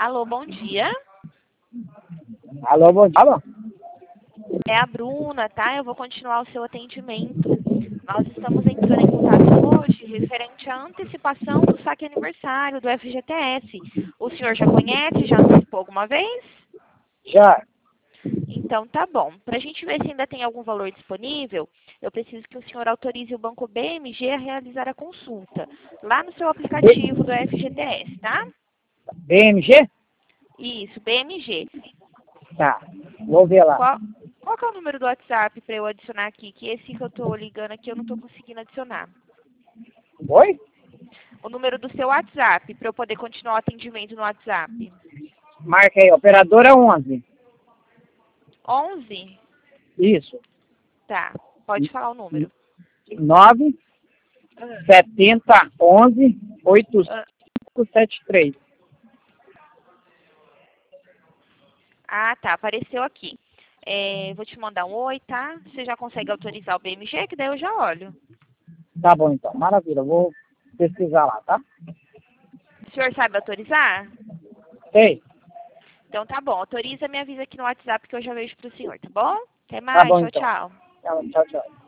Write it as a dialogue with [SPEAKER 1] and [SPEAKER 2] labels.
[SPEAKER 1] Alô, bom dia.
[SPEAKER 2] Alô, bom dia. Alô?
[SPEAKER 1] É a Bruna, tá? Eu vou continuar o seu atendimento. Nós estamos entrando em contato hoje referente à antecipação do saque aniversário do FGTS. O senhor já conhece? Já antecipou alguma vez?
[SPEAKER 2] Já.
[SPEAKER 1] Então tá bom. Para a gente ver se ainda tem algum valor disponível, eu preciso que o senhor autorize o Banco BMG a realizar a consulta lá no seu aplicativo do FGTS, tá?
[SPEAKER 2] BMG?
[SPEAKER 1] Isso, BMG.
[SPEAKER 2] Tá. Vou ver lá.
[SPEAKER 1] Qual que é o número do WhatsApp para eu adicionar aqui? Que esse que eu tô ligando aqui eu não tô conseguindo adicionar.
[SPEAKER 2] Oi?
[SPEAKER 1] O número do seu WhatsApp para eu poder continuar o atendimento no WhatsApp.
[SPEAKER 2] Marca aí, operadora 11.
[SPEAKER 1] 11?
[SPEAKER 2] Isso.
[SPEAKER 1] Tá. Pode falar o número.
[SPEAKER 2] 9 70 11
[SPEAKER 1] Ah,
[SPEAKER 2] 8573.
[SPEAKER 1] tá. Apareceu aqui. Vou te mandar um oi, tá? Você já consegue autorizar o BMG? Que daí eu já olho.
[SPEAKER 2] Tá bom, então. Maravilha. Vou pesquisar lá, tá?
[SPEAKER 1] O senhor sabe autorizar?
[SPEAKER 2] Sei.
[SPEAKER 1] Então tá bom. Autoriza, me avisa aqui no WhatsApp que eu já vejo pro senhor, tá bom? Até
[SPEAKER 2] Tá
[SPEAKER 1] mais.
[SPEAKER 2] bom,
[SPEAKER 1] Tchau,
[SPEAKER 2] então.
[SPEAKER 1] tchau.
[SPEAKER 2] Tchau, tchau.